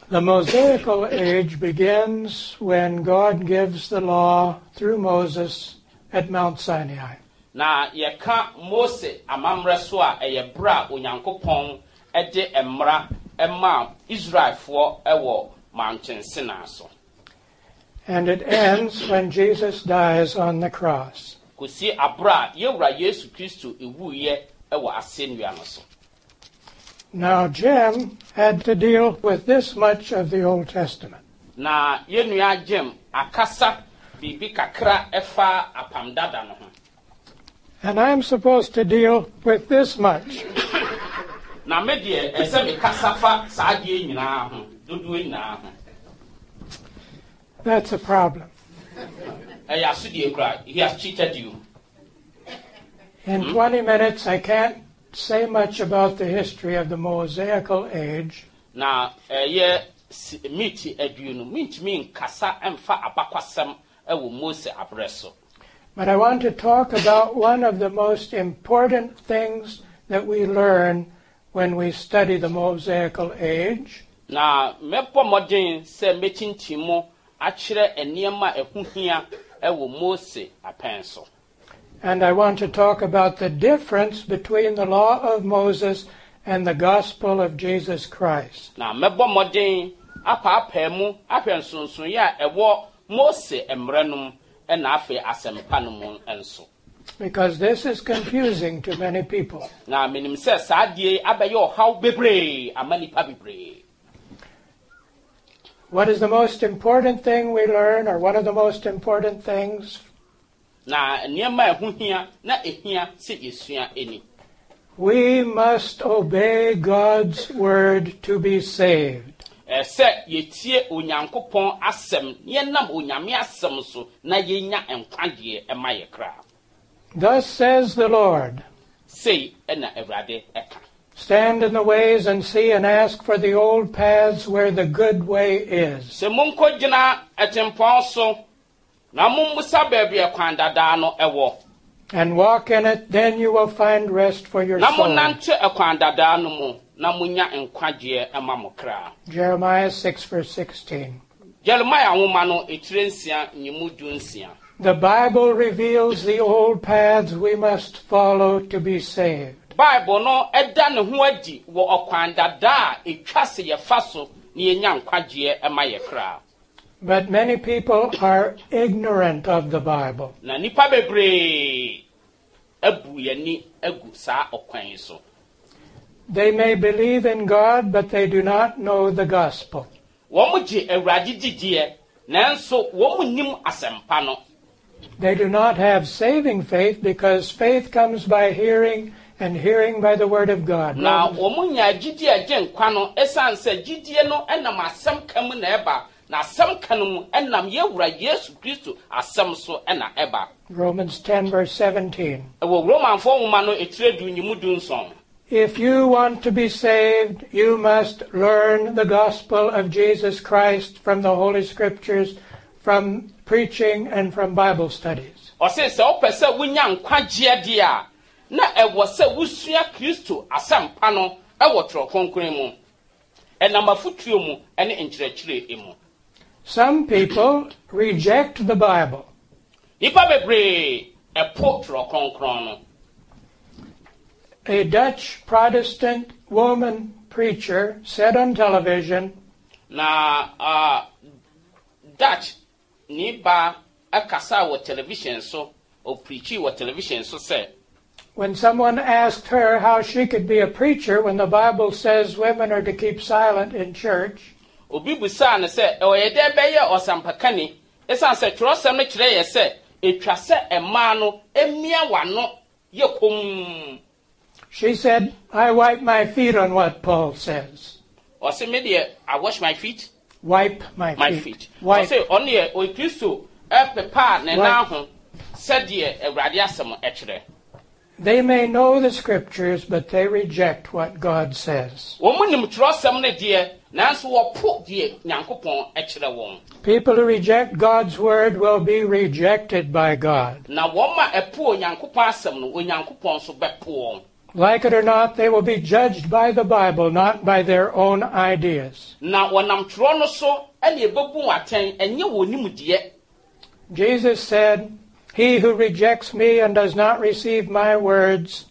The Mosaical age begins when God gives the law through Moses at Mount Sinai. Na yeka Mose amamre so a eye bra onyankopon ede emra ema Israelfo ewo mountain Sinai so. And it ends when Jesus dies on the cross. Kosi abra yewra Yesu Kristo ewuye ewo asennua no so. Now Jim had to deal with this much of the Old Testament. Na yenua Jim akasa bibi kakra efa apamdada no ho. And I'm supposed to deal with this much. Na me de ese me kasafa saade nyina ho dodo nyina ho. That's a problem. He has cheated you. In 20 minutes I can't say much about the history of the Mosaical age. Na meet eduno meet me kasa emfa abakwasem ewo Mose abreso. But I want to talk about one of the most important things that we learn when we study the Mosaical age. Na mepo modern se mechintimo akire eniema ehuhia ewo Mose apenso. And I want to talk about the difference between the law of Moses and the gospel of Jesus Christ. Na mebo modern apapemu apensonso ya ewo Mose emrenum ena afi asempa no mu enso. Because this is confusing to many people. Na menim se saadie abaye ohaw bebre amanipa bebre. What is the most important thing we learn, or one of the most important things? Na niema ehuhia na ehia se yesua eni. We must obey God's word to be saved. Se yetie onyankopon asem ye nam onyame asem so na yenya enkwagye ema ye kra. Thus says the Lord. Say ena Ewrade eka. Stand in the ways and see and ask for the old paths where the good way is. Se monko gina etempon so na mummusa baabi ekwan dada no ewo. And walk in it, then you will find rest for your soul. Na monante ekwan dada no mu na munya enkwagye ema mo kra. Jeremiah 6 verse 16. Jeremiah nwoma no etirensia nyimu dunsia. The Bible reveals the old paths we must follow to be saved. Bible no eda ne ho adi wo okwan dada etwa se ye fa so ne yenya nkwagye ema ye kra. But many people are ignorant of the Bible. Na nipa bebre abu yani agu sa okwan so. They may believe in God, but they do not know the gospel. Womu je Ewrade didie nanso womu nim asempa no. They do not have saving faith because faith comes by hearing and hearing by the word of God. Na womu nya gidie je nkwa no esan se gidie no enam asem kam na eba na asem kanum enam yewura Yesu Kristo asem so ena eba. Romans 10 verse 17. Ewo Roman fo nwoma no etiredu nyimu dunson. If you want to be saved, you must learn the gospel of Jesus Christ from the Holy Scriptures, from preaching and from Bible studies. O se opese wunya nkwagye dia na ewo se wusua Kristo asempa no ewo tro konkren mu. Enam afutuo mu ene enkyerɛkyerɛ emu. Some people reject the Bible. Nipa bebre epo tro konkron no. A Dutch Protestant woman preacher said on television, na Dutch ni ba akasa wo television so o preachi wo television so say when someone asked her how she could be a preacher when the Bible says women are to keep silent in church, obi busa na say o ye de be ye osampakani esan say twrosem no kire ye say etwa say ema no emia wano ye kom. She said, I wipe my feet on what Paul says. O say me de I wash my feet. Wipe my feet. Wipe. O say only o Kristo pepa na na ho said de Ewrade asem ekire. They may know the scriptures, but they reject what God says. People who reject God's word will be rejected by God. Like it or not, they will be judged by the Bible, not by their own ideas. Na wɔnam twerɛ no so ɛna ɛbɛbu wɔn atɛn ɛnyɛ wɔn nimdeɛ. Jesus said, "He who rejects me and does not receive my words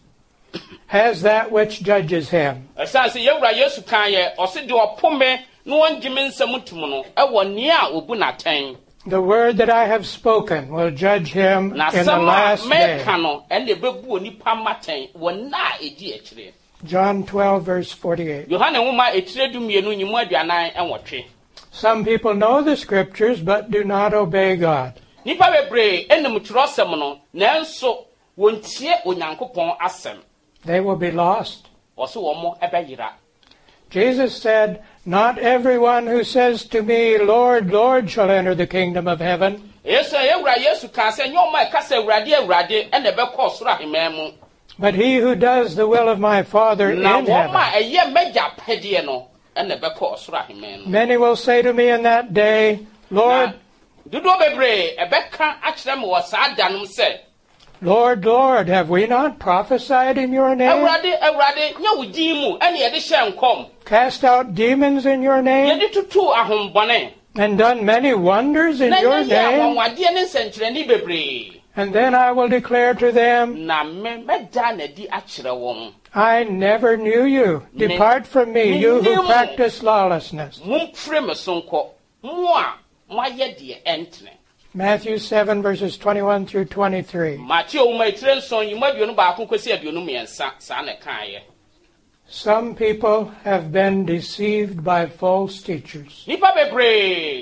has that which judges him." Ɛsan sɛ yɛwura Yesu kan yɛ ɔsi de ɔpo me na wɔn gye me nsɛm tum no ɛwɔ nea a obu n'atɛn. The word that I have spoken will judge him Na in the sɛm a last day. mɛka no ɛna ɛbɛbu onipa matɛn wɔ na a ɛdi akyire. John 12, verse 48. Yohane nwoma etire du mmienu nyimu aduanan ɛnwɔtwe. Some people know the scriptures but do not obey God. Nipa bebree ɛnam twerɛsɛm no nanso wɔntie Onyankopɔn asɛm. They will be lost. Wɔso wɔn ɛbɛyera. Jesus said, "Not everyone who says to me, 'Lord, Lord,' shall enter the kingdom of heaven, Yesu yɛwura Yesu kan sɛ nyɛ ɔmo a ɛka sɛ Awurade Awurade ɛna ɛbɛkɔ ɔsoro ahemman mu. but he who does the will of my Father in Na wɔn heaven." a ɛyɛ mɛgya pɛdeɛ no ɛna ɛbɛkɔ ɔsoro ahemman mu. Many will say to me in that day, "Lord, Dodoɔ bebree ɛbɛka akyerɛ me wɔ saa da no sɛ Lord, Lord, have we not prophesied in your name, Awurade Awurade nyɛ wo din mu ɛna yɛde hyɛ nkɔm. cast out demons in your name, Yɛde tutu ahombɔne. and done many wonders in Na your yɛyɛ name? anwanwadeɛ ne nsɛnkyerɛnne bebree. And then I will declare to them, Na mɛda n'adi akyerɛ wɔn. I never knew you. Depart from me, you who practice lawlessness. Momfiri me so nkɔ. Mo a moayɛ deɛ ɛntene. Matthew 7, verses 21 through 23. Matthew nwoma etire nson yimu aduonu baako kɔsi aduonu mmiɛnsa saa na ɛkaeɛ. Some people have been deceived by false teachers. Nipa bebree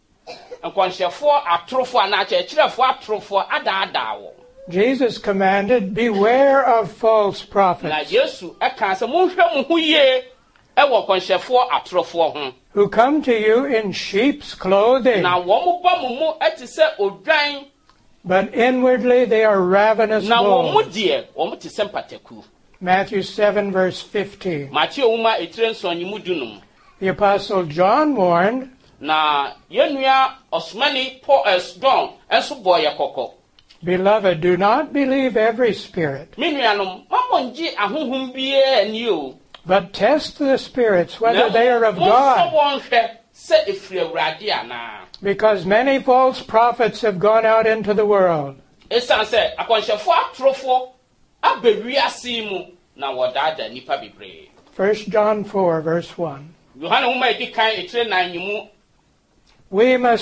nkɔnhyɛfoɔ atorofoɔ anaa akyerɛkyerɛfoɔ atorofoɔ adaadaa wɔ. Jesus commanded, beware of false Na prophets Yesu ɛka sɛ monhwɛ mo ho yie ɛwɔ nkɔnhyɛfoɔ atorofoɔ ho. who come to you in sheep's clothing, Na wɔn bɔ mo mu ɛte sɛ odwan. but inwardly they are ravenous Na wɔn mu wolves. deɛ wɔn te sɛ mpataku. Matthew 7, verse 15. Matthew nwoma etire nson yimu dunum. The Apostle John warned, Na yɛnua ɔsomani John nso bɔ yɛ kɔkɔ. Beloved, do not believe every spirit, Me nuanom, mamɔ ngye ahohom biara ani o. but test the spirits whether Na they are of monsɔ God, wɔn hwɛ sɛ efiri Awurade anaa. because many false prophets have gone out into the world. Esiane sɛ akɔnhyɛfoɔ atorofoɔ aba wiase mu na wɔdaadaa nnipa bebree. 1 John 4, verse 1. Yohane nwoma a edi kan etire nan yimu We must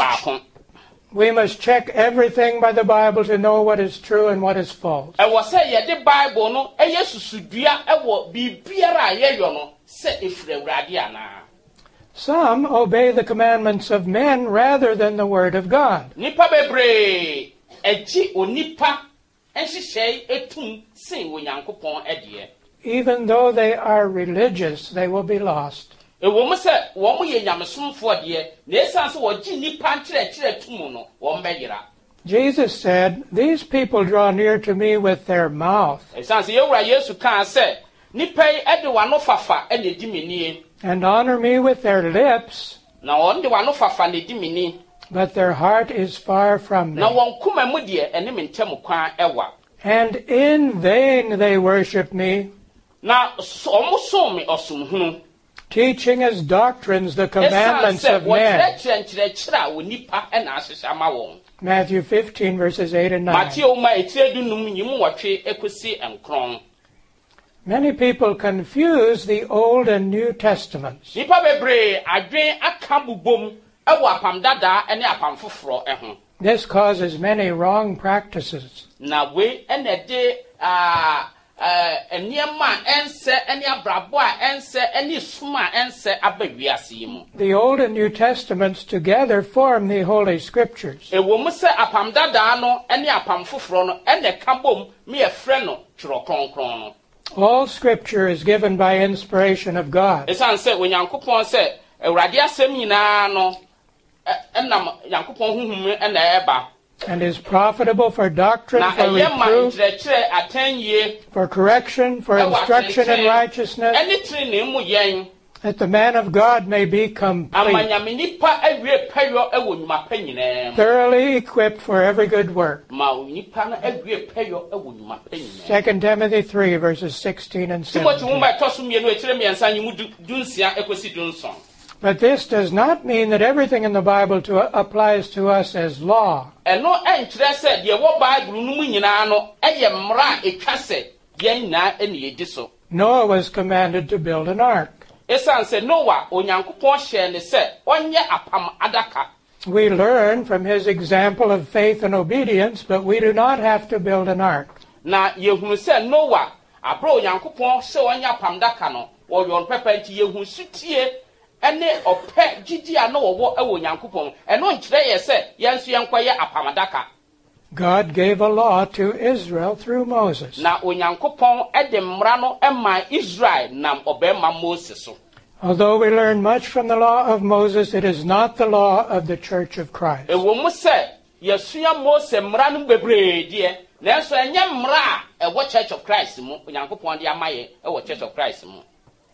check everything by the Bible to know what is true and what is false. ɛwɔ sɛ yɛde Bible no ɛyɛ susudua ɛwɔ biribiara a yɛyɔ no sɛ efiri Awurade anaa. Some obey the commandments of men rather than the Word of God. Nipa bebree agye onipa nhyehyɛe etum sen Onyankopɔn ɛdeɛ. Even though they are religious, they will be lost. Ɛwɔ mu sɛ wɔn yɛ nyamesomfoɔ deɛ, na esiane sɛ wɔgye nipa nkyerɛkyerɛ tum no, wɔn bɛyera. Jesus said, "These people draw near to me with their mouth Esiane sɛ yɛwura Yesu kaa sɛ, nipa yi ɛde w'ano fafa ɛna edi me nie, and honor me with their lips, na wɔn de w'ano fafa na edi me nie, but their heart is far from me. na wɔn koma mu deɛ ɛne me ntɛm kwan ɛwa. And in vain they worship me, Na wɔn som me ɔsomhunu. teaching as doctrines the Esiane commandments sɛ of men." wɔkyerɛkyerɛ nkyerɛkyerɛ a onipa ɛna ahyehyɛ ama wɔn. Matthew 15, verses 8 and 9. Matthew nwoma etire dunum yimu wɔtwe ekosi nkron. Many people confuse the Old and New Testaments. Nipa bebree adwen aka bubom ɛwɔ apam dadaa ɛne apam foforɔ ɛho. This causes many wrong practices. Na wei ɛna de nneɛma a ɛnsɛ ɛne abrabɔ a ɛnsɛ ɛne som a ɛnsɛ aba wiase yi mu. The Old and New Testaments together form the Holy Scriptures. Ɛwɔ mu sɛ apam dadaa no ɛne apam foforɔ no ɛna ɛka bom me yɛfrɛ no twerɛ kronkron no. All Scripture is given by inspiration of God. Esiane sɛ Onyankopɔn sɛ Awurade asɛm nyinaa no ɛnam Nyankopɔn honhom ɛna ɛba. And is profitable for doctrine, Na for ɛyɛ ma reproof, nkyerɛkyerɛ atɛnyie for correction, for ɛwɔ instruction in atɛnkyerɛ righteousness, ɛne tirinii mu yɛn. that the man of God may be complete, amanyame nipa awie pɛyɔ ɛwɔ nnwuma pa nyinaa mu thoroughly equipped for every good work. ma nipa no awie pɛyɔ ɛwɔ nnwuma pa nyinaa 2 Timothy 3, verses 16 and Timothy 17. nwoma ɛtɔ so mmienu ekyirɛ mmiɛnsa nyi mu dunsia ekosi dunson But this does not mean that everything in the Bible applies to us as law. ɛno ɛnkyerɛ sɛ deɛ wɔ Bible no mu nyinaa no ɛyɛ mmara a etwa sɛ yɛn nyinaa ɛna yɛdi so Noah was commanded to build an ark. esan sɛ Noah onyankopɔn hyɛ ne sɛ ɔnyɛ apam adaka We learn from his example of faith and obedience, but we do not have to build an ark. na yehunu sɛ Noah abere onyankopɔn sɛ ɔnyɛ apam daka no wɔyɔ pɛpɛ nti yehu sutie ɛne ɔpɛ gyidi a na wɔwɔ ɛwɔ onyankopɔn ɛno nkyerɛ yɛ sɛ yɛn nso yɛnkɔyɛ apam adaka God gave a law to Israel through Moses. na onyankopɔn ɛde mmara no ɛma Israel nam ɔbɛrima Mose so Although we learn much from the law of Moses, it is not the law of the Church of Christ. ɛwɔ mu sɛ yɛsua Mose mmara no bebree deɛ nanso ɛnyɛ mmara a ɛwɔ Church of Christ mu onyankopɔn de ama yɛ ɛwɔ Church of Christ mu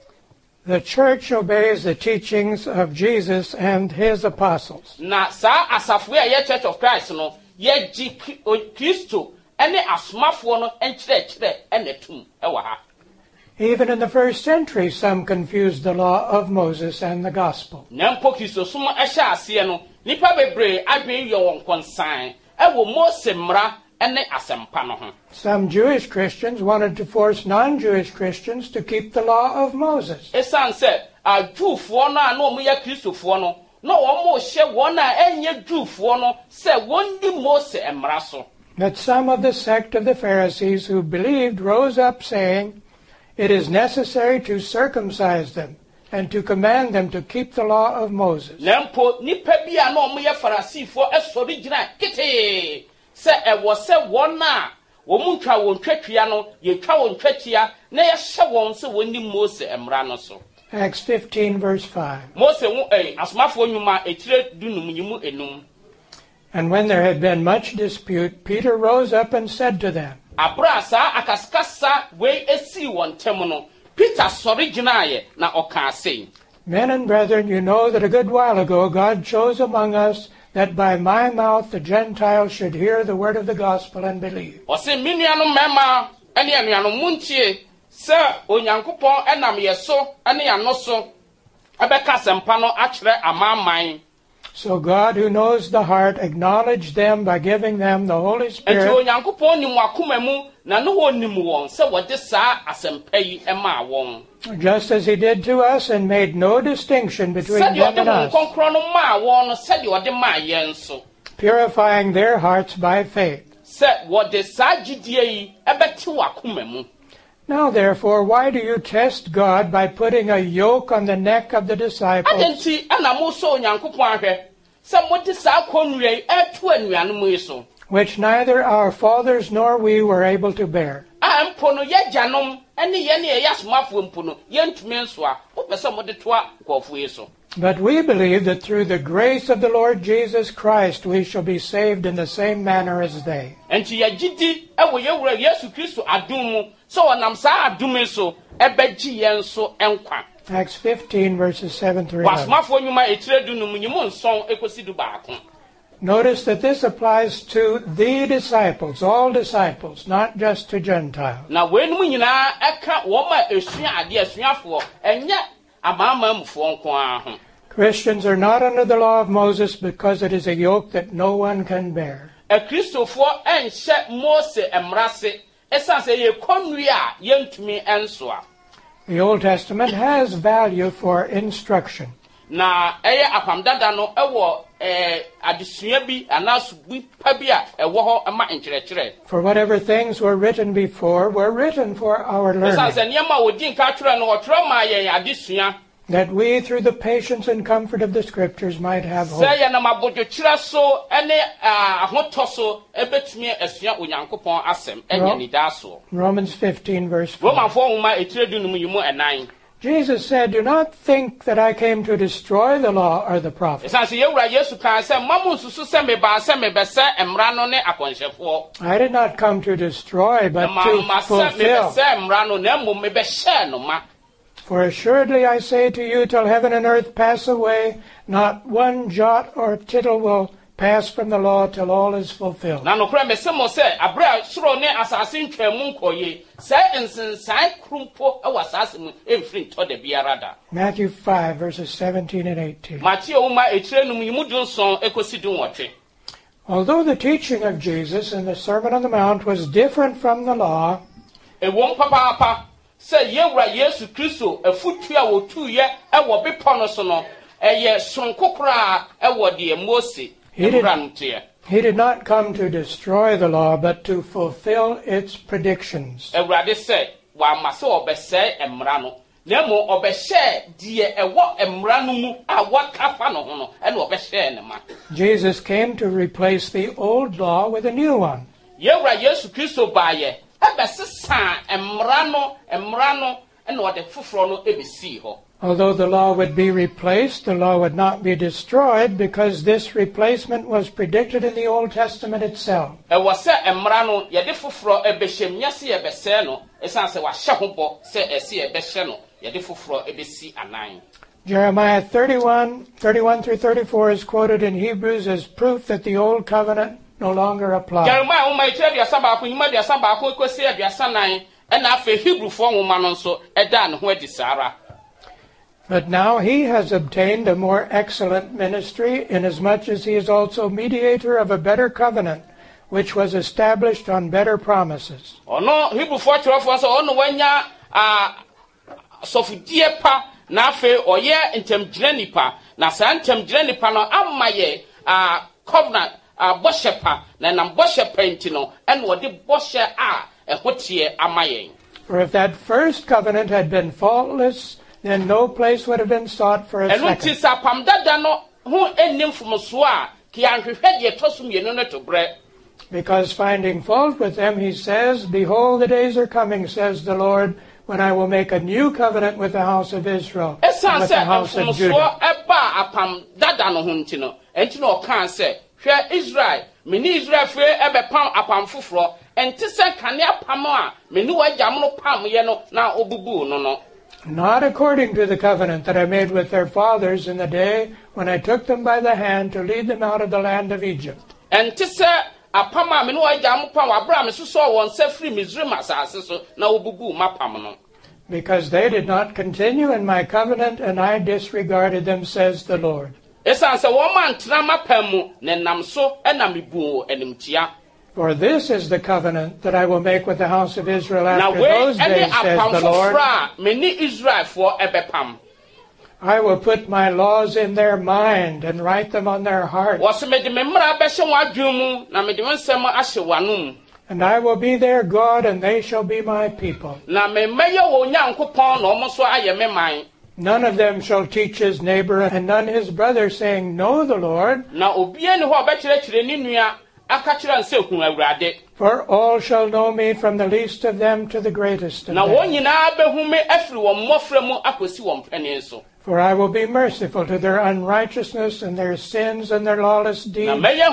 The Church obeys the teachings of Jesus and his apostles. na saa asafo a ɛyɛ Church of Christ no yɛgye Kristo ɛne asomafoɔ no nkyerɛkyerɛ ɛna tum ɛwɔ ha Even in the first century, some confused the law of Moses and the gospel. na mpo Kristosom ɛhyɛ aseɛ no nipa bebree adwene yɛ wɔn kɔnsan ɛwɔ Mose mmara ɛne asɛmpa no ho Some Jewish Christians wanted to force non-Jewish Christians to keep the law of Moses. ɛsan sɛ Jewfoɔ no a na wɔn yɛ Kristofoɔ no na wɔn hyɛ wɔn a ɛnyɛ Jewfoɔ no sɛ wɔn di Mose mmara so But some of the sect of the Pharisees who believed rose up saying, "It is necessary to circumcise them and to command them to keep the law of Moses." na mpo nipa bi a na wɔn yɛ Farisifoɔ ɛsɔre gyina ketee sɛ ɛwɔ sɛ wɔn a wɔn ntwa wɔn twɛtwea no yɛtwa wɔn twɛtwea na yɛhyɛ wɔn sɛ wɔn di Mose mmara no so Acts 15, verse 5. Mose ho asomafoɔ nnwuma etire dunum yi mu enum And when there had been much dispute, Peter rose up and said to them, abra saa akaskasa wei esi wɔn ntam no Peter sɔre gyinaeɛ na ɔka sei "Men and brethren, you know that a good while ago God chose among us that by my mouth the Gentiles should hear the word of the gospel and believe. ɔse me nuanom mmarima ɛne anuanom mu ntie sɛ onyankopɔn ɛnam yɛ so ɛne yɛano so ɛbɛka asɛmpa no akyerɛ amanaman So God, who knows the heart, acknowledged them by giving them the Holy nti Spirit, onyankopɔn nim wakoma mu na ne wɔnim wɔn sɛ wɔde saa asɛmpa yi ɛmaa wɔn just as he did to us, and made no distinction between sɛdeɛ them ɔde and wɔn us, nkɔnkorɔ no maa wɔn no sɛdeɛ ɔde maa yɛn so purifying their hearts by faith. sɛ wɔde saa gyidie yi ɛbɛte wakoma mu Now therefore, why do you test God by putting a yoke on the neck of the adɛn disciples, nti ɛna mosɔ onyankopɔn ahwɛ sɛ mode saa kɔnnua yi ɛto anuanom yi so which neither our fathers nor we were able to bear? a mpo no yɛgyanom ɛne yɛne yɛyɛ asomafoɔ mpo no yɛntumi nso a wopɛ sɛ mode toa nkurɔfoɔ yi so But we believe that through the grace of the Lord Jesus Christ we shall be saved in the same manner as they. enti yɛgye di ɛwɔ yɛwura Yesu Kristo adom mu sɛ ɔnam saa adom yi so ɛbɛgye yɛn so nkwa Acts 15, verses 7 through 11. wasomafoɔ nnwuma etire dunum nyimu nson ekosi du baako Notice that this applies to the disciples, all disciples, not just to Gentiles. na wɔnum nyinaa ɛka wɔn a esua adeɛ asuafoɔ ɛnyɛ amaamamufoɔ nko ara ho Christians are not under the law of Moses because it is a yoke that no one can bear. akristofoɔ ɛnhyɛ Mose mmara se ɛsan sɛ yɛ kɔnnua a yɛntumi nsoa The Old Testament has value for instruction. na ɛyɛ apam dada no ɛwɔ adesua bi anaa subi pa bi a ɛwɔ hɔ ɛma nkyerɛkyerɛ For whatever things were written before were written for our ɛsan learning, sɛ nneɛma a wɔdi nka twerɛ no wɔtwerɛ maa yɛn adesua that we, through the patience and comfort of the Scriptures, might have hope. sɛ yɛnam abodwokyerɛ so ɛne ahotɔ so ɛbɛtumi asua onyankopɔn asɛm ɛnyɛ nidaa soɔ Romans 15, verse 4. romanfoɔ nwoma etire dunum yi mu ɛnan Jesus said, "Do not think that I came to destroy the law or the prophets. ɛsan sɛ yɛwura Yesu kan sɛ mma mo nsusu sɛ mebaa sɛ mebɛsɛ mmara no ne akɔnhyɛfoɔ I did not come to destroy, but ma to sɛ fulfill. mebɛsɛ mmara no na mmom mebɛhyɛɛ no ma For assuredly I say to you, till heaven and earth pass away, not one jot or tittle will pass from the law till all is fulfilled. Na no kra me se mo se abra soro ne asase ntwamu nkoye se ensensan krumpo e wasase mu emfiri nto de biara da. Matthew 5, verses 17 and 18. Matthew uma ekirenum yimudunson ekosidun wotwe. Although the teaching of Jesus in the Sermon on the Mount was different from the law, Ewon papa se yewura Yesu Kristo afutu a wotuye e wo bepo no so no eye sonkokora e wo de Mose he did not come to destroy the law, but to fulfill its predictions. Ewurade se wa mase obese emra no nemo obehye die ewo emra no mu a wakafa no ho no e na obehye ne ma. Jesus came to replace the old law with a new one. Yewura Yesu Kristo baaye ebesesa emra no e na ode foforo no ebesi ho. Although the law would be replaced, the law would not be destroyed, because this replacement was predicted in the Old Testament itself. Jeremiah 31 through 34 is quoted in Hebrews as proof that the Old Covenant no longer applies. But now he has obtained a more excellent ministry, inasmuch as he is also mediator of a better covenant, which was established on better promises. For if that first covenant had been faultless, then no place would have been sought for a second. Because finding fault with them, he says, behold, the days are coming, says the Lord, when I will make a new covenant with the house of Israel and with the house of Judah. Not according to the covenant that I made with their fathers in the day when I took them by the hand to lead them out of the land of Egypt. Because they did not continue in my covenant, and I disregarded them, says the Lord. For this is the covenant that I will make with the house of Israel after those days, says the Lord. I will put my laws in their mind and write them on their hearts. And I will be their God, and they shall be my people. None of them shall teach his neighbor and none his brother, saying, Know the Lord. For all shall know me, from the least of them to the greatest of them. For I will be merciful to their unrighteousness and their sins and their lawless deeds.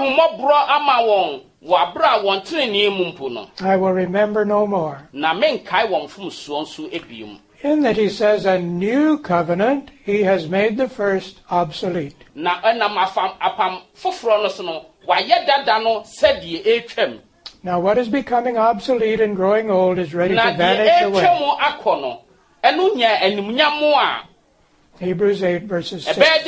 I will remember no more. In that he says a new covenant, he has made the first obsolete. Now what is becoming obsolete and growing old is ready to vanish away. Hebrews 8 verses 6 through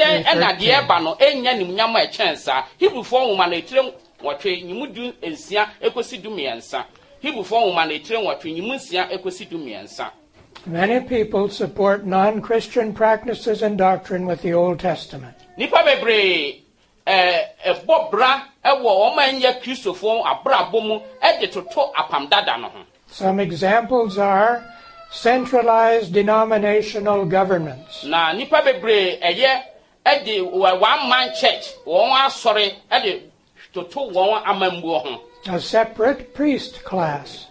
13. Many people support non-Christian practices and doctrine with the Old Testament. Some examples are centralized denominational governments, a separate priest class,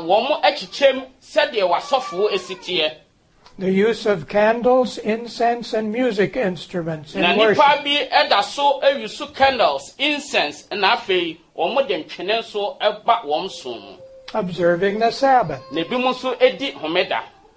the use of candles, incense, and music instruments in worship, observing the Sabbath,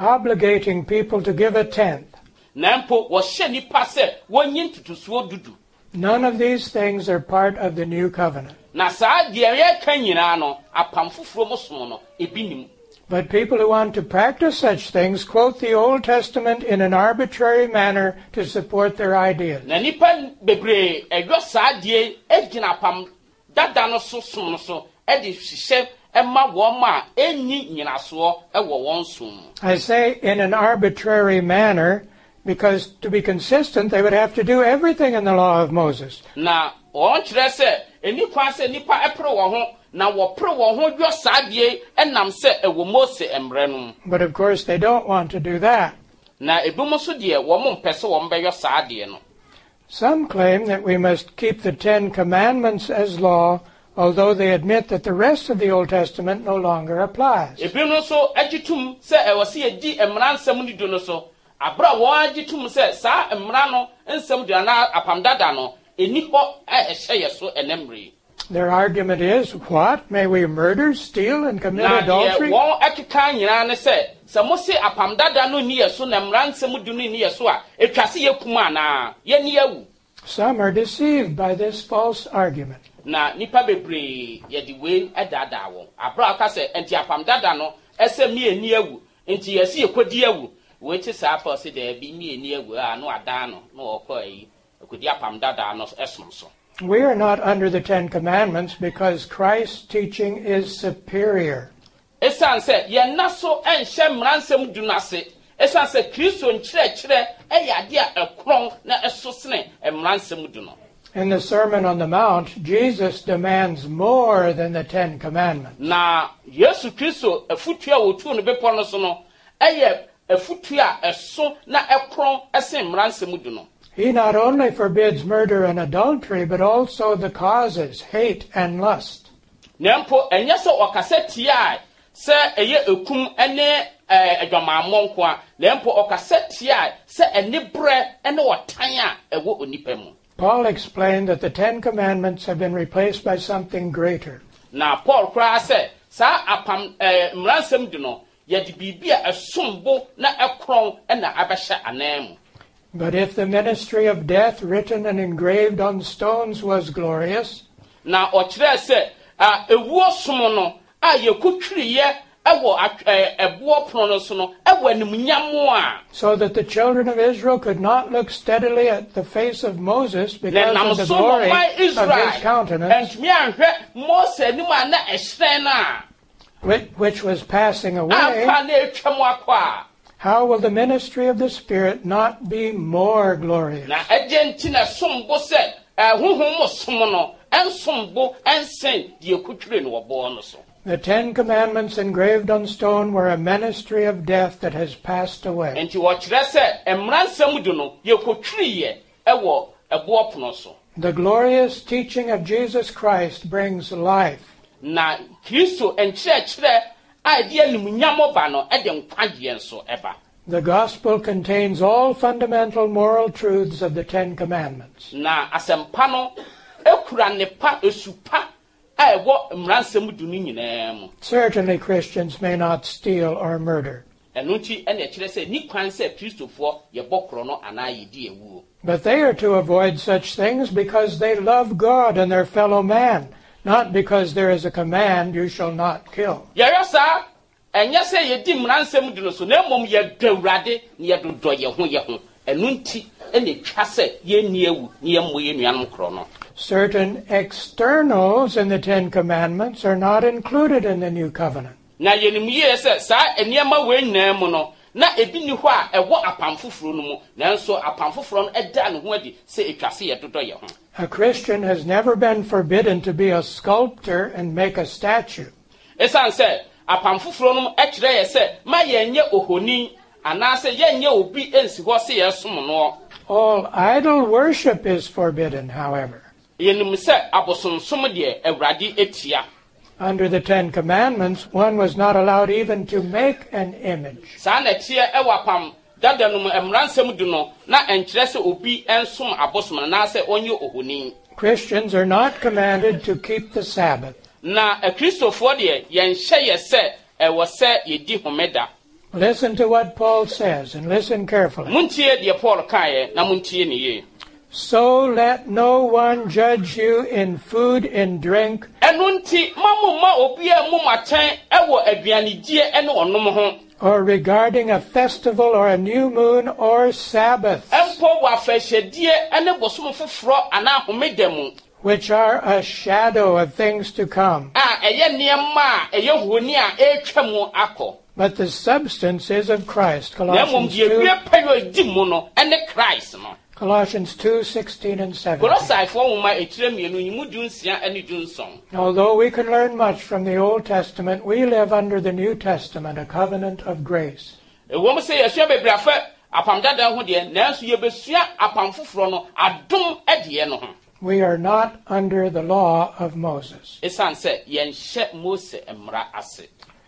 obligating people to give a tenth. na mpo wɔhyɛ nipa sɛ wɔnyi ntutusuo dudu. None of these things are part of the new covenant. Na saa deɛ yɛka nyinaa no apam foforɔ mu som no ebi nim. But people who want to practice such things quote the Old Testament in an arbitrary manner to support their ideas. Na nipa bebree ɛdɔ saa deɛ egyina apam dada no so som no so ɛde hyehyɛ ɛma wɔn a enyi nyinasoɔ ɛwɔ wɔn som. I say in an arbitrary manner because to be consistent they would have to do everything in the law of Moses. Na wɔn kyerɛ sɛ eni kwan sɛ nipa ɛpere wɔn ho na wɔpere wɔn ho dɔ saa deɛ ɛnam sɛ ɛwɔ Mose mmerɛ no. But of course they don't want to do that. Na ebinom nso deɛ wɔn mpɛ sɛ wɔn bɛyɔ saa deɛ no. Some claim that we must keep the 10 Commandments as law, although they admit that the rest of the Old Testament no longer applies. Ebinom nso agye tum sɛ ɛwɔ sɛ yɛdi mmara nsɛm no do no so. Abra wɔn agye tum sɛ saa mmara no nsɛm do na apam dada no eni hɔ ɛhyɛ yɛ so ɛnɛmre. Their argument is, what? May we murder, steal, and commit adultery? Na wɔn ɛkeka nyinaa ne sɛ sɛ mo se apam dada no ni yɛ so na mmara nsɛm do no ni yɛ so a etwa se yɛkum anaa yɛni awu. Some are deceived by this false argument. Na nipa bebree yɛde wei ɛdaadaa wɔn. Abra aka sɛ nti apam dada no ɛsɛ mi eni awu nti yɛsi ekodi awu. Wɔte saa pa sɛ da bi mi eni awu a no adan no na wɔkɔ ayi ekodi apam dada no ɛsom so. We are not under the 10 Commandments because Christ's teaching is superior. Esan sɛ yɛn na so ɛnhyɛ mmara nsɛm du n'ase. Esan sɛ Kristo nkyerɛkyerɛ ɛyɛ ade a ɛkorɔn na ɛso sene mmara nsɛm du no. In the Sermon on the Mount, Jesus demands more than the 10 Commandments. Na Yesu Kristo afutua a wɔtu no bepɔ no so no ɛyɛ afutua a ɛso na ɛkorɔn ɛsen mmara nsɛm du no. He not only forbids murder and adultery, but also the causes, hate and lust. Na mpo ɛnyɛ sɛ ɔkasa tia sɛ ɛyɛ ekum ɛne adwamammɔ nko a na mpo ɔkasa tia sɛ ɛne brɛ ɛne ɔtan a ɛwɔ onipa mu. Paul explained that the 10 Commandments have been replaced by something greater. Na Paul koraa sɛ saa apam mmara nsɛm du no yɛde biribi a ɛsombo na ɛkorɔn ɛna abɛhyɛ anan mu. But if the ministry of death written and engraved on stones was glorious, na ɔkyerɛ sɛ ewuo som no a yɛkotwiriyɛ ɛwɔ ɛboɔ pono no so no ɛwɔ animnyam a. So that the children of Israel could not look steadily at the face of Moses because of the glory of his countenance, which was passing away. How will the ministry of the Spirit not be more glorious? The 10 Commandments engraved on stone were a ministry of death that has passed away. The glorious teaching of Jesus Christ brings life. The gospel contains all fundamental moral truths of the 10 Commandments. Certainly Christians may not steal or murder. But they are to avoid such things because they love God and their fellow man, not because there is a command, you shall not kill. Certain externals in the 10 Commandments are not included in the New Covenant. A Christian has never been forbidden to be a sculptor and make a statue. All idol worship is forbidden, however. Under the 10 Commandments, one was not allowed even to make an image. Christians are not commanded to keep the Sabbath. Listen to what Paul says, and listen carefully. Muntie de Paul kae na muntie ne ye. So let no one judge you in food and drink, Enunti mamuma obia mu maten ewo aduanedie ene onom ho. or regarding a festival or a new moon or Sabbath, Empo wa fahedie ene bosom foforo ana homedemu. which are a shadow of things to come. Eye niema eye honi a etwam akọ. But the substance is of Christ. Na mom Colossians die 2, wie peyo di mu no ene Christ no. Colossians 2:16 and 17. Kolosai fo nwoma etire mienu yimu dunsia ene dunson. Although we can learn much from the Old Testament, we live under the New Testament, a covenant of grace. Ewom se yesua bebrafa apam dada ho de nanso yebesua apam foforo no adom ede no ho. We are not under the law of Moses. Esan se yenhye Mose emra ase.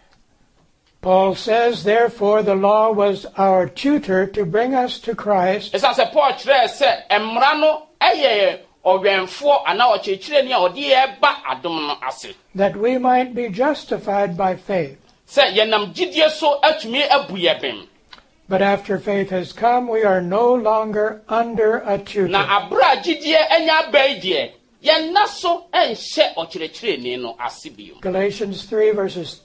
Paul says, therefore, the law was our tutor to bring us to Christ, Esan se Paul kire se emra no eye owemfo ana okirikire ni a ode ye ba adom no ase. that we might be justified by faith. Se yenam gidie so atumi abu ye bem. But after faith has come, we are no longer under a Na tutor. abra gidie enya bai de yenna so enhye okirikire ni no ase bio. Galatians 3, verses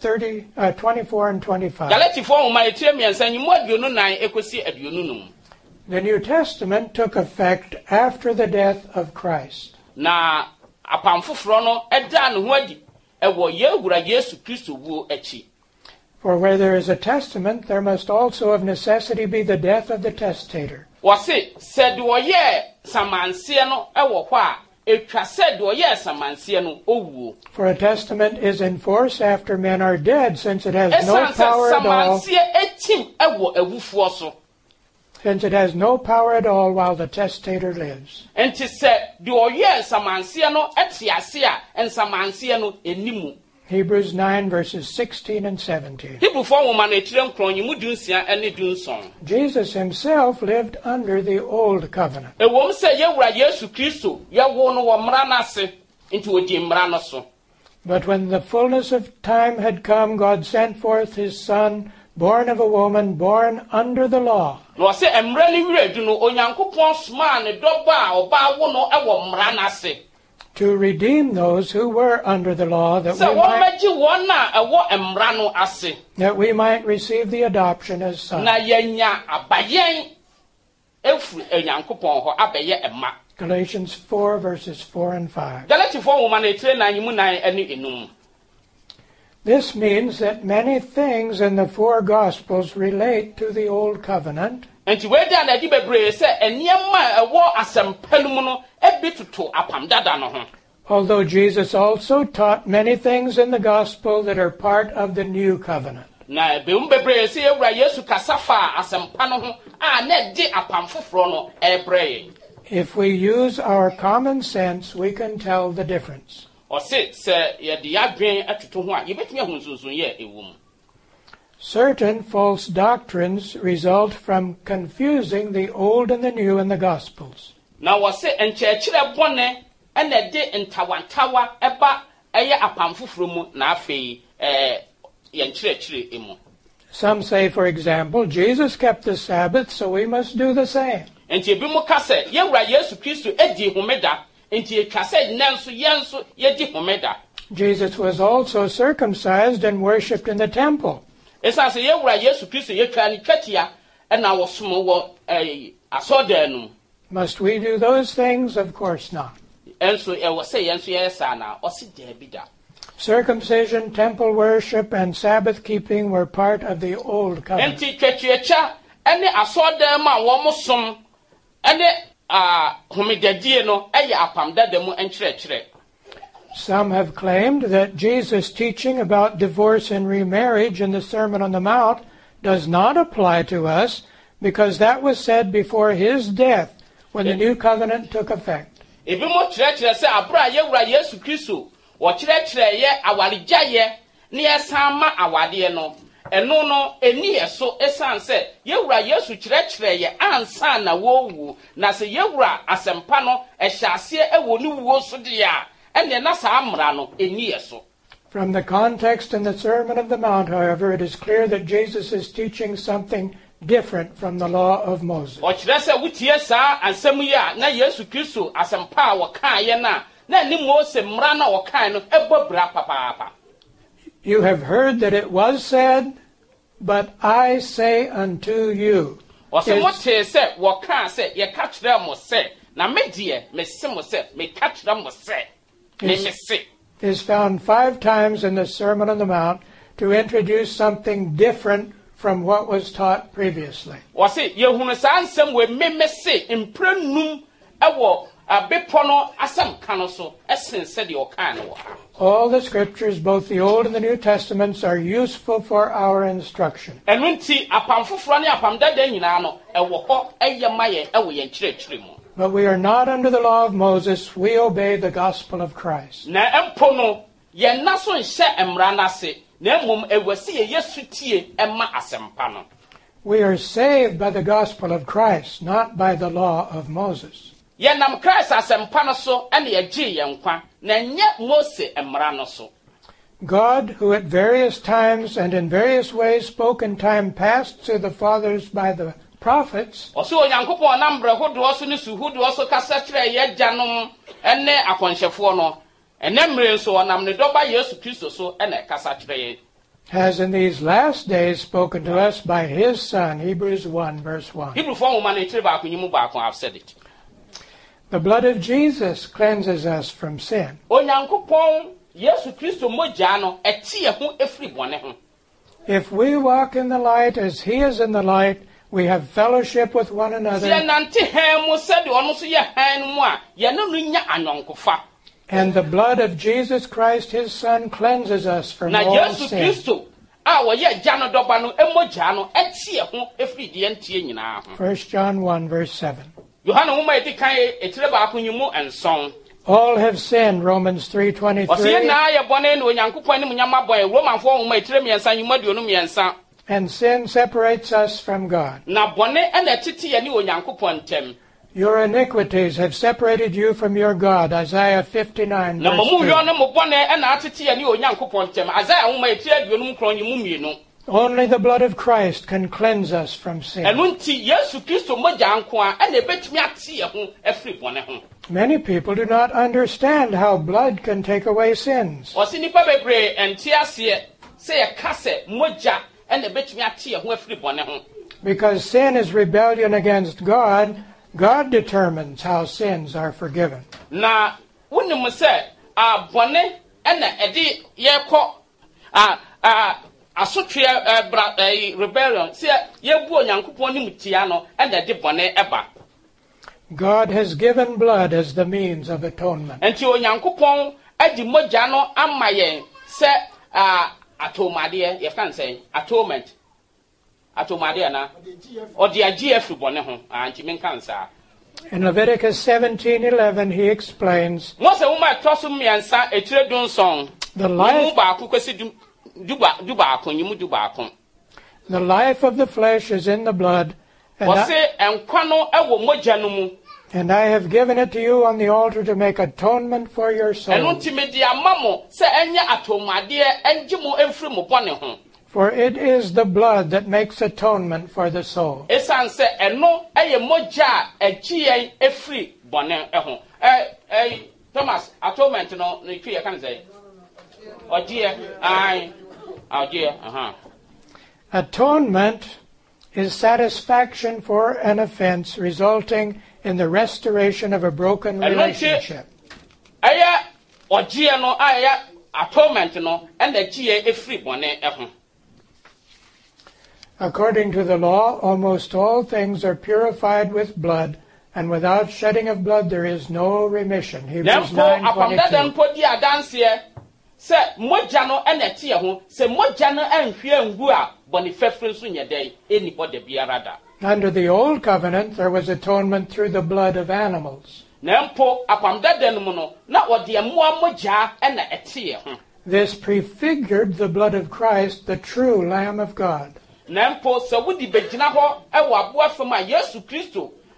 24 and 25. Galatifo nwoma etire miensa nyimu aduonu nan ekosi aduonu num. The New Testament took effect after the death of Christ. Na apam foforo no eda ne ho adi ewo yewura Yesu Kristo wu achi. For where there is a testament, there must also of necessity be the death of the testator. Wase se de oye samanse no ewo ho a etwa se de oye samanse no owu. For a testament is in force after men are dead, since it has no Esan se power at all. samanse etim ewo awufuo so. Since it has no power at all while the testator lives. Enti se de oye samanse no etiase a ensamanse no enimu. Hebrews 9, verses 16 and 17. Hebrew for woman etire nkron yimu dunsia ene dunson. Jesus himself lived under the old covenant. Ewom se yewura Yesu Kristo yewo no wo mra na se enti odi mra no so. But when the fullness of time had come, God sent forth his Son, born of a woman, born under the law, No se emra ni wiredu no onyankopon soma ne doba a oba wo no ewo mra na se. to redeem those who were under the law, that Se we wo might, meji wona ewo emra no ase. receive the adoption as sons. Na yenya abayen efu enyankopon ho abeye emma. Galatians 4, verses 4 and 5. Galatifo woman etire na yimu nan ene enum. This means that many things in the four Gospels relate to the Old Covenant, Enti we da na di bebre se eniema ewo asempanu mu no ebi tutu apam dada no ho. although Jesus also taught many things in the Gospel that are part of the New Covenant. Na be bebre se ewura Yesu kasafa asempa no ho a na di apam foforo no ebreye. If we use our common sense, we can tell the difference. O se ye de adwen atutu ho a yebetumi ahunsunsun ye ewum. Certain false doctrines result from confusing the Old and the New in the Gospels. Na wo se enchechire bone ena de ntawantawa eba eye apam foforo mu na afei ye nchirechire emu. Some say, for example, Jesus kept the Sabbath, so we must do the same. Enti ebi mu ka se yewura Yesu Kristo edi homeda enti etwa se nanso yenso yedi homeda. Jesus was also circumcised and worshipped in the temple. Esa se yewura Yesu Kristo yetwa ni twatia ena wo somo wo asodanum. Must we do those things? Of course not. Enso e wo se yenso yesa na o se de bida. Circumcision, temple worship, and Sabbath keeping were part of the Old Covenant. Enti twatwacha ene asodan ma wo mo som ene homedadie no eye apam dada mu enkyerɛkyerɛ. Some have claimed that Jesus' teaching about divorce and remarriage in the Sermon on the Mount does not apply to us because that was said before his death when the New Covenant took effect. Ebi mo kyerɛkyerɛ sɛ abra yewura Yesu Kristo wo kyerɛkyerɛ ye awaregyaye ne esan ma awade no eno no eni eso esan sɛ yewura Yesu kyerɛkyerɛ ye ansa na wo wu na sɛ yewura asempa no ɛhyɛ ase ɛwɔ ne wuo so de a ene na saa amra no eni eso. From the context in the Sermon on the Mount, however, it is clear that Jesus is teaching something different from the law of Moses. ɔkyerɛ sɛ wotie saa ansɛm yi a na Yesu Kristo asɛmpa a wɔkaeɛ no a na ne Mose mmara na wɔkae no ɛbɔ bra papaapa. You have heard that it was said, but I say unto you. ɔsɛ motee sɛ wɔkaa sɛ yɛka kyerɛ mo sɛ na me deɛ mese mo sɛ meka kyerɛ mo sɛ memese. Is found 5 times in the Sermon on the Mount to introduce something different from what was taught previously. ɔse yɛhunu saa nsɛm wɔ memese mprɛnum ɛwɔ bepɔ no asɛmka no so ɛsen sɛdeɛ ɔkaa no wɔ ha. All the scriptures, both the Old and the New Testaments, are useful for our instruction. ɛno nti apam foforɔ ne apam dada nyinaa no ɛwɔ hɔ ɛyɛ ma yɛn ɛwɔ yɛn kyerɛkyerɛ mu. But we are not under the law of Moses. We obey the gospel of Christ. na mpo no yɛn na so nhyɛ mmara no ase na mmom ɛwɔ sɛ yɛyɛ sutie ɛma asɛmpa no. We are saved by the gospel of Christ, not by the law of Moses. yɛnam Christ asɛmpa no so ɛne yɛgye yɛn nkwa na nyɛ Mose mmara no so. God, who at various times and in various ways spoke in time past to the fathers by the prophets, ɔsɛ onyankopɔn nam brɛ hodoɔ so ne suhodoɔ so kasa kyerɛ yɛn agyanom ɛne akɔnhyɛfoɔ no ɛnɛ mmere nso ɔnam ne dɔba Yesu Kristo so ɛna ɛkasa kyerɛ yɛn. has in these last days spoken to us by his Son, Hebrews 1, verse 1. Hebrefoɔ nwoma no tiri baako nyi mu baako. I've said it. The blood of Jesus cleanses us from sin. onyankopɔn Yesu Kristo mogya no ɛte yɛn ho efiri bɔne ho. If we walk in the light as he is in the light, we have fellowship with one sɛ another, yɛnante hann mu sɛdeɛ ɔno nso yɛ hann no mu a yɛne no nya anyɔnkofa. and the blood of Jesus Christ, his Son, cleanses us from na all Yesu sin. Kristo a wɔyɛ agya no dɔba no mogya no ɛte yɛn ho efiri deɛ ntie nyinaa ho. 1 John 1, verse 7. Yohane nwoma edi kan etire baako nyi mu nson. All have sinned, Romans ɔsɛ 3:23, yɛn nyinaa yɛ bɔne na onyankopɔn anim nyama bɔne. Romanfoɔ nwoma etire mmiɛnsa nyi mu aduonu mmiɛnsa. and sin separates us from God. na bɔne ɛna ɛtete yɛn ne onyankopɔn ntam. Your iniquities have separated you from your God, Isaiah 59, na verse mo mu 2. yɔ ne mo bɔne ɛna atete yɛn ne onyankopɔn ntam. Isaiah nwoma etire aduonu nkron nyi mu mmienu. Only the blood of Christ can cleanse us from sin. ɛno nti Yesu Kristo mogya nko a ɛna ebetumi ate yɛn ho efiri bɔne ho. Many people do not understand how blood can take away sins. ɔsɛ nipa bebree ɛnte aseɛ sɛ yɛka sɛ mogya ɛna ebetumi ate yɛn ho efiri bɔne ho. Because sin is rebellion against God, God determines how sins are forgiven. na wonim sɛ bɔne ɛna ɛde yɛkɔ asotwe rebellion sɛ yɛbu onyankopɔn ne mu tia no ɛna ɛde bɔne ɛba. God has given blood as the means of atonement. nti onyankopɔn adi mogya no ama yɛn sɛ atomadeɛ yɛfka ne sɛ atonement atomadeɛ na ɔde agye afiri bɔne ho. nti menka ne saa. In Leviticus 17:11, he explains, Mose nwoma ɛtɔ so mmiɛnsa etire dunson The nyi life, mu baako kwesi du baako nyi mu du baako. the life of the flesh is in the blood, and wɔse nkwa no ɛwɔ mogya no mu. I have given it to you on the altar to make atonement for your ɛno soul. nti mede ama mo sɛ ɛnyɛ atomadeɛ ɛngye mo ɛmfiri mo bɔne ho. For it is the blood that makes atonement for the soul. ɛsiane sɛ ɛno ɛyɛ mogya a ɛgye yɛn ɛfiri bɔne ho. Thomas atonement no ne twi yɛka ne sɛ ɔgyeɛ. Atonement is satisfaction for an offense resulting in the restoration of a broken relationship. ɛyɛ ɔgyeɛ no a ɛyɛ atonement no ɛna gye yɛn ɛfiri bɔne ho. According to the law, almost all things are purified with blood, and without shedding of blood there is no remission. Hebrews Nempo apamdada 9:22. mpo di adanseɛ sɛ mogya no ɛna ɛte yɛn ho sɛ mogya no ɛnhwɛ ngu a bɔne fɛfiri nso nyɛ dɛn ɛnni hɔ da biara da. Under the Old Covenant, there was atonement through the blood of animals. Nempo apamdada no mu no na ɔde mmoa mogya ɛna ɛte yɛn ho. This prefigured the blood of Christ, the true Lamb of God. Nempo sɛ wodi bɛgyina hɔ ɛwɔ aboa fam a Yesu Kristo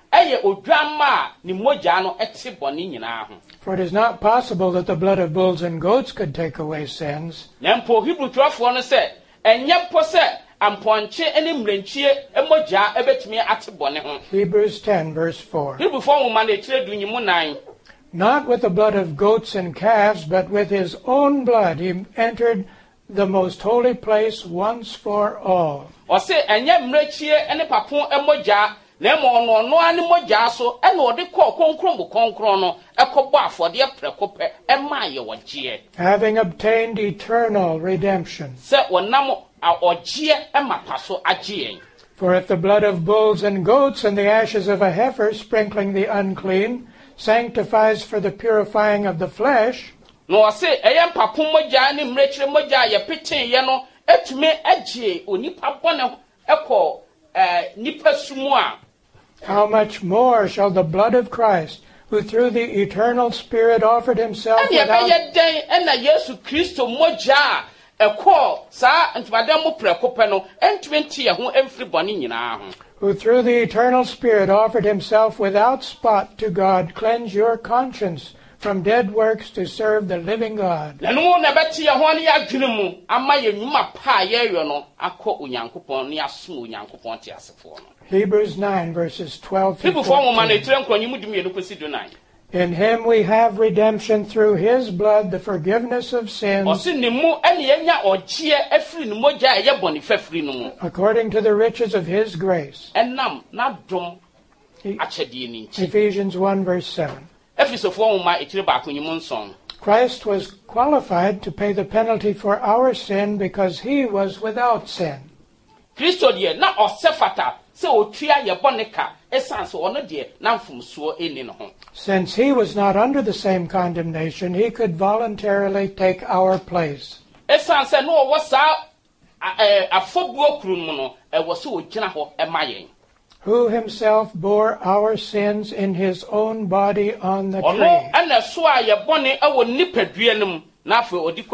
ɛyɛ odwamma ni mogya no ɛte bɔne nyinaa ho. For it is not possible that the blood of bulls and goats could take away sins. Na mpo Hebrew twerɛfoɔ no sɛ ɛnyɛ mpo sɛ ampɔnkye ne mmerɛnkyie mogya ɛbɛtumi ate bɔne ho. Hebrews 10 verse 4. Hebrewfoɔ nwoma no ɛkyerɛ du nyimu 9. Not with the blood of goats and calves, but with his own blood he entered the most holy place once for all. Ɔse ɛnyɛ mmerɛkyie ne papo mogya na mo no ani mogya so ɛna ɔde kɔ konkron no ɛkɔbɔ afɔde prɛko pɛ ɛma yɛ wɔgyeɛ. Having obtained eternal redemption. Sɛ wɔnam ɔgyeɛ ɛma pa so agyeɛ. For if the blood of bulls and goats and the ashes of a heifer sprinkling the unclean sanctifies for the purifying of the flesh, no ɔse ɛyɛ papo mogya ne mmerɛkyire mogya yɛ peteyɛ no ɛtumi agye onipa bɔne ɛkɔ nipa sumu a. How much more shall the blood of Christ, who through the eternal Spirit offered himself without... Yesu Kristo mogya ɛkɔ saa ntumadan mu prɛko pɛ no ɛntumi nte yɛ ho ɛmfiri bɔne nyinaa ho. Who through the eternal Spirit offered himself without spot to God, cleanse your conscience from dead works to serve the living God. Na no na bɛte yɛ ho ne yɛadwene mu ama yɛ nnwuma pa a yɛyɛ no akɔ Onyankopɔn ne asom Onyankopɔn te asefoɔ no. Hebrews 9 verses 12 through 14. In him we have redemption through his blood, the forgiveness of sins, according to the riches of his grace. Ephesians 1 verse 7. Christ was qualified to pay the penalty for our sin because he was without sin. Kristo deɛ na ɔsɛfata sɛ otua yɛ bɔne ka ɛsan sɛ ɔno deɛ na mfomsoɔ ɛni ne ho. Since he was not under the same condemnation, he could voluntarily take our place. Ɛsan sɛ no ɔwɔ saa afɔbuo kuru mu no ɛwɔ sɛ ogyina hɔ ɛma yɛn. Who himself bore our sins in his own body on the tree. Ɔno ɛna so a yɛ bɔne ɛwɔ nipadua no mu. That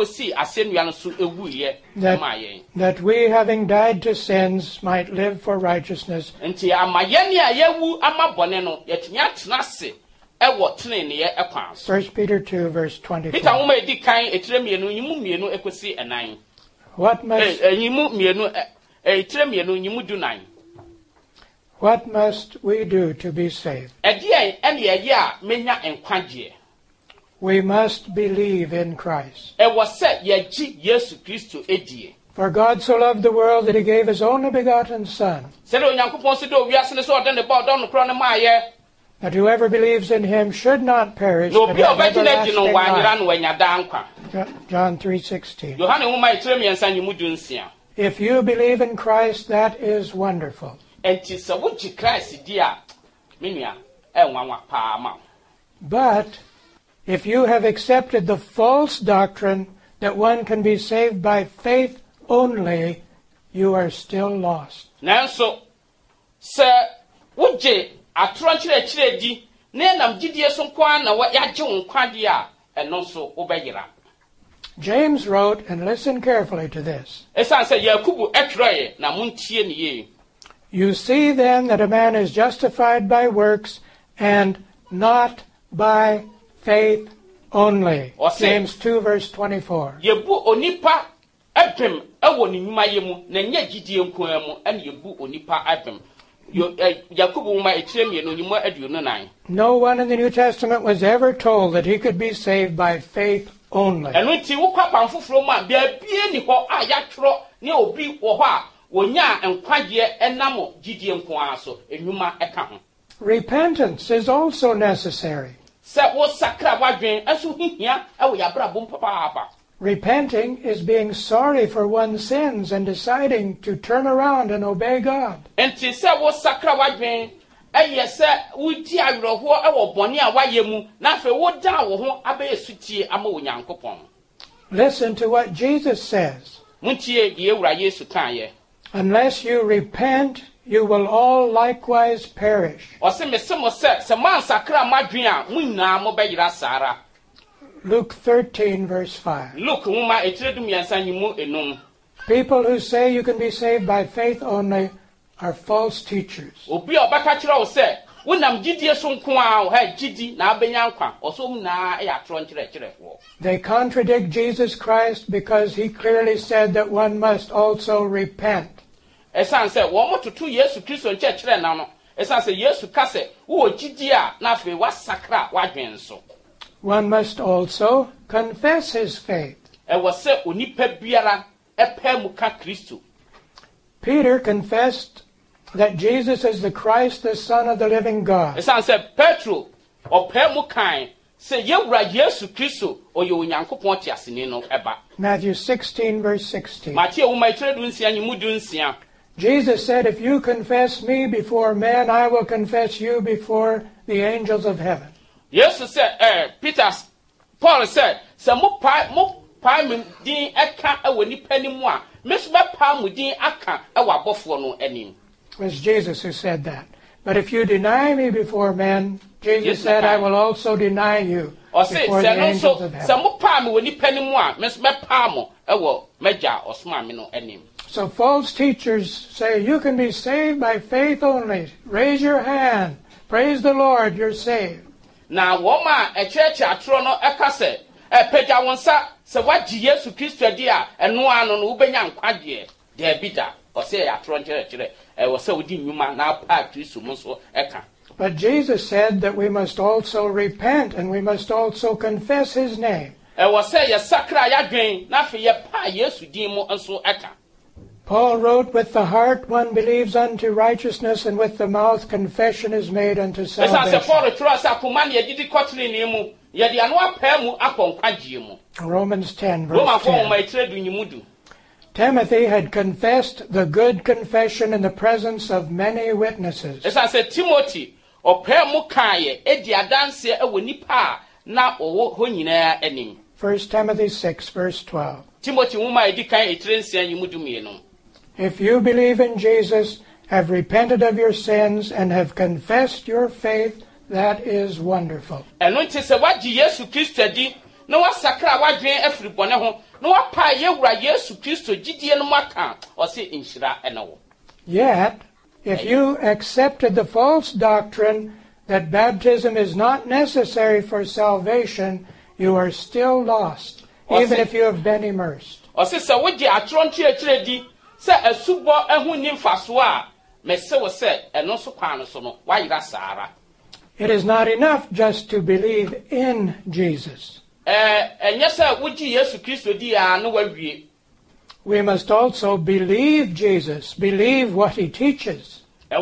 we, having died to sins, might live for righteousness. 1 Peter 2 verse 24. What must we do to be saved? We must believe in Christ. For God so loved the world that he gave his only begotten Son, that whoever believes in him should not perish, but have everlasting life. John 3:16. If you believe in Christ, that is wonderful. But if you have accepted the false doctrine that one can be saved by faith only, you are still lost. James wrote, and listen carefully to this. You see then that a man is justified by works and not by faith only. James 2 verse 24. No one in the New Testament was ever told that he could be saved by faith only. Repentance is also necessary. Repenting is being sorry for one's sins and deciding to turn around and obey God. Listen to what Jesus says. Unless you repent, you will all likewise perish. Luke 13 verse 5. People who say you can be saved by faith only are false teachers. wonam gidie so nko a ha gidi na abenya nkwa osom na ya tro nkyerɛkyerɛ fo. They contradict Jesus Christ because he clearly said that one must also repent. Esan sɛ wɔn mototo Yesu Kristo nkyerɛkyerɛ na no esan sɛ Yesu ka sɛ wo gidi a na afei wasakra wadwen so. One must also confess his faith. Ɛwɔ sɛ onipa biara ɛpɛ mu ka Kristo. Peter confessed that Jesus is the Christ, the Son of the living God. Esan sɛ Petro ɔpɛ mu kan sɛ yewura Yesu Kristo ɔyɛ Onyankopɔn te aseni no ɛba. Matthew 16, verse 16. Matthew woma etire du nsia nyimu du nsia. Jesus said, if you confess me before men, I will confess you before the angels of heaven. Yesu sɛ Paul sɛ sɛ mo pa me din ɛka ɛwɔ nipa ni mu a meso bɛpa mo din aka ɛwɔ abɔfoɔ no anim. It was Jesus who said that. But if you deny me before men, Jesus said, I will also deny you before the angels of heaven. Sɛ mo pa me wɔ nipa ni mu a meso bɛpa mo ɛwɔ megya ɔsoma me no anim. So false teachers say you can be saved by faith only. Raise your hand. Praise the Lord, you're saved. Na wɔma ɛkyerɛkyerɛ atoro no ɛka sɛ ɛpɛgya wɔn nsa sɛ wagye Yesu Kristo adi a ɛno ano no wobɛnya nkwagyeɛ daabi da ɔsɛ atoro nkyerɛkyerɛ ɛwɔ sɛ wodi nnwuma na apa Kristo mu nso ɛka. But Jesus said that we must also repent and we must also confess his name. Ɛwɔ sɛ yɛsakra yɛadwen na afei yɛpa Yesu din mu nso ɛka. Paul wrote, with the heart one believes unto righteousness, and with the mouth confession is made unto salvation. Romans 10, verse 10. Timothy had confessed the good confession in the presence of many witnesses. 1 Timothy 6, verse 12. If you believe in Jesus, have repented of your sins, and have confessed your faith, that is wonderful. Yet, if you accepted the false doctrine that baptism is not necessary for salvation, you are still lost, even if you have been immersed. It is not enough just to believe in Jesus. We must also believe Jesus, believe what he teaches.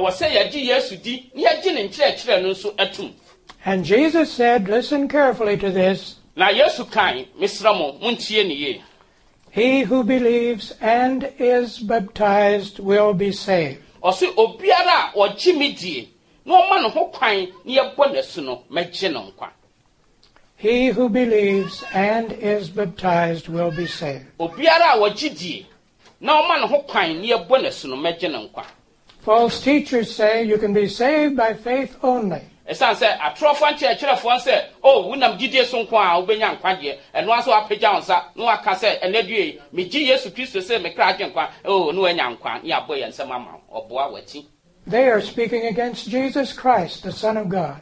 And Jesus said, listen carefully to this, he who believes and is baptized will be saved. He who believes and is baptized will be saved. False teachers say you can be saved by faith only. But Jesus They are speaking against Jesus Christ, the Son of God.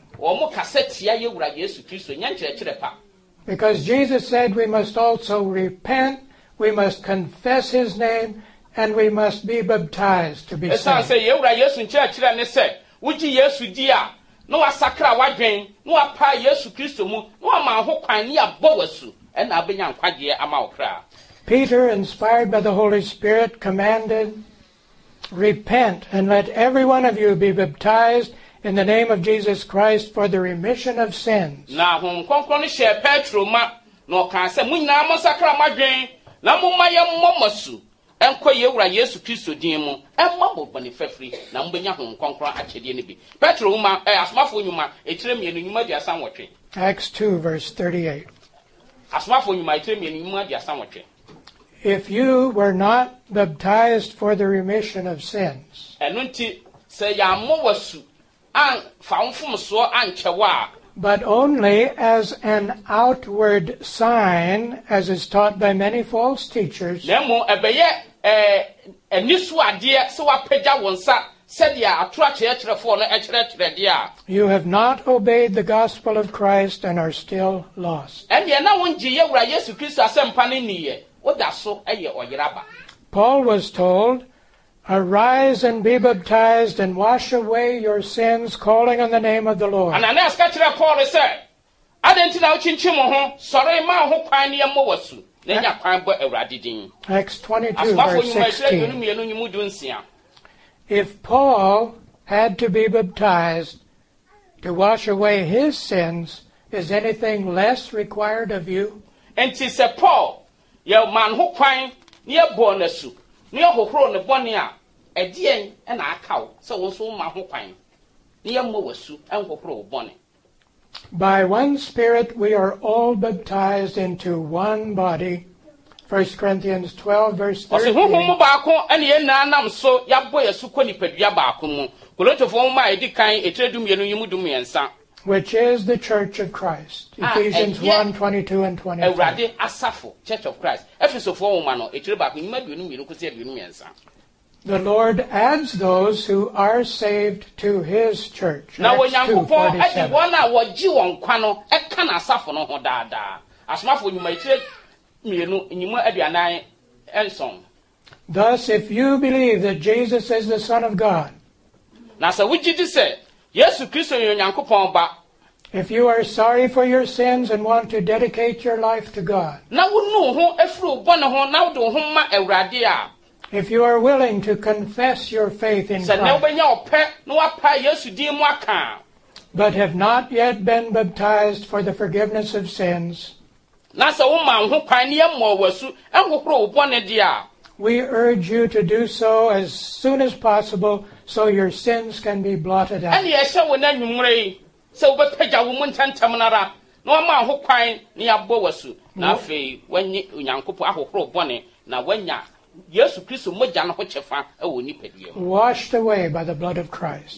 Because Jesus said we must also repent, we must confess his name, and we must be baptized to be saved. Peter, inspired by the Holy Spirit, commanded, repent and let every one of you be baptized in the name of Jesus Christ for the remission of sins. Acts 2, verse 38. If you were not baptized for the remission of sins, but only as an outward sign, as is taught by many false teachers, You have not obeyed the gospel of Christ and are still lost. Paul was told, arise and be baptized and wash away your sins, calling on the name of the Lord. Acts 22, verse 16. If Paul had to be baptized to wash away his sins, is anything less required of you? And she said, Paul, your man who crying near Bonasu, near Hohro Bonia, a dear and a cow, so also my who crying near Mowasu and Hohro Bonnie. By one Spirit we are all baptized into one body. 1 Corinthians 12, verse 13. Which is the Church of Christ. Ephesians 1, 22 and 23. Church of Christ. The Lord adds those who are saved to His church. Acts 2, 47. Thus, if you believe that Jesus is the Son of God, if you are sorry for your sins and want to dedicate your life to God, if you are willing to confess your faith in Christ, but have not yet been baptized for the forgiveness of sins, we urge you to do so as soon as possible so your sins can be blotted out. Washed away by the blood of Christ.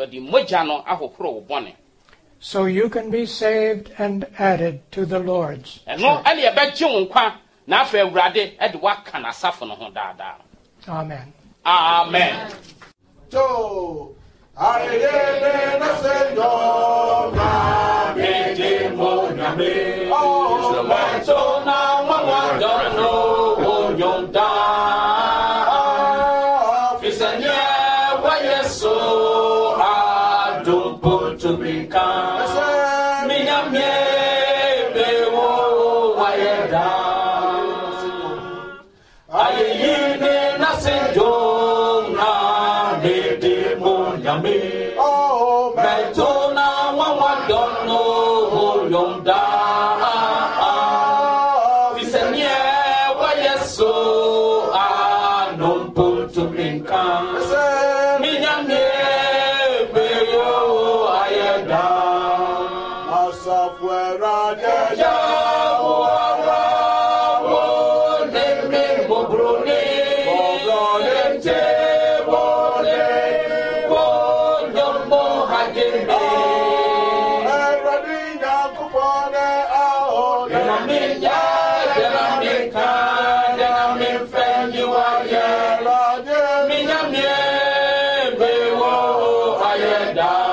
So you can be saved and added to the Lord's church. Amen. Amen. Yeah.